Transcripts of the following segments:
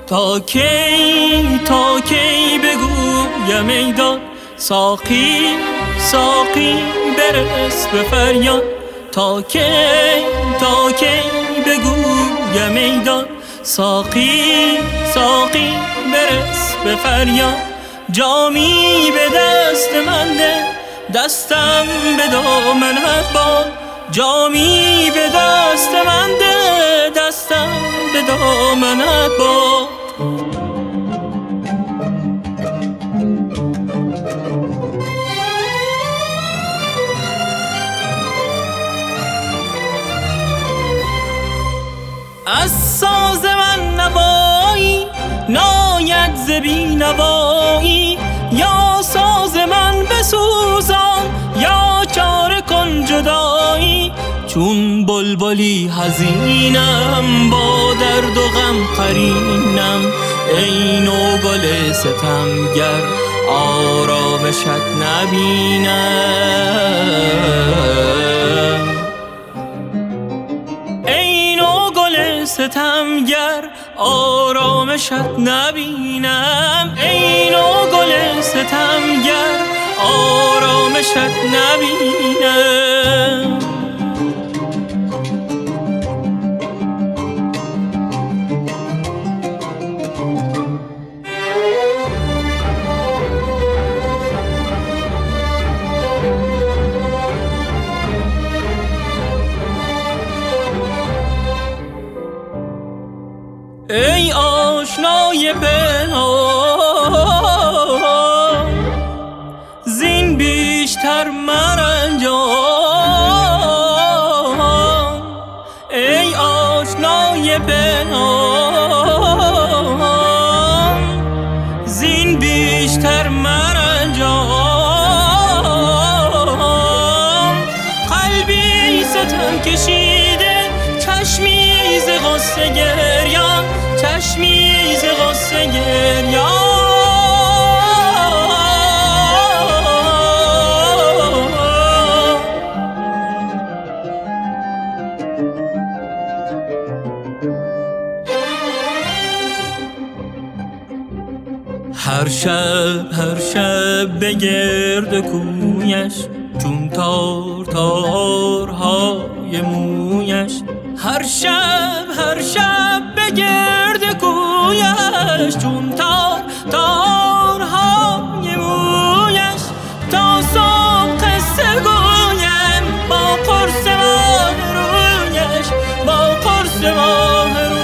تا کی بگویم ای داد ساقی برس به فریاد. تا کی بگویم ای داد ساقی برس به فریاد. جامی به دست من ده دستم به دامنت باد. جامی به دست من ده دستم به دامنت باد. از ساز من نوایی ناید ز بینوایی. یا ساز من بسوزان یا چاره کن جدایی. چون بلبلی حزینم با درد و غم قرینم. ای نوگل ستمگر آرامشت نبینم. ای نوگل ستمگر آرامشت نبینم. ای نوگل ستمگر آرامشت نبینم. ای آشنای پنهان زین بیشتر مرنجان. ای آشنای پنهان زین بیشتر مرنجان. قلبی ستم کشیده چشمی ز غصه گریان. چشمی ز غصه گریان. هر شب به گرد کویش چون تارهای مویش. هر شب به گرد کویش چون تارهای مویش. تا صبح قصه گویم با قرص ماه رویش. با قرص ماه رویش.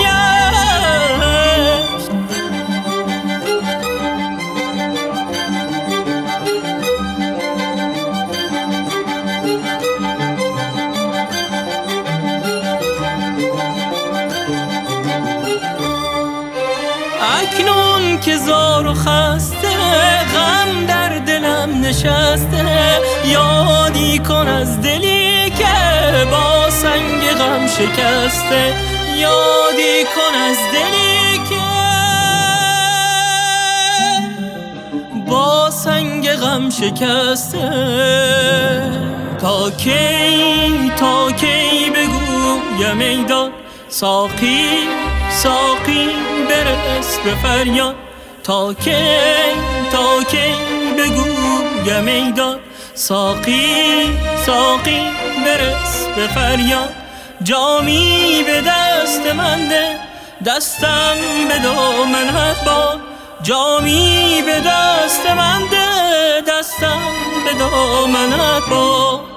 اکنون که زار و خسته غم در دلم نشسته. یادی کن از دلی که با سنگ غم شکسته. یادی کن از دلی که با سنگ غم شکسته. تا کی بگویم ای داد ساقی برس به فریاد. تا کی بگویم ای داد ساقی برس به فریاد. جامی به دست من ده دستم به دامنت باد. جامی به دست من ده دستم به دامنت باد.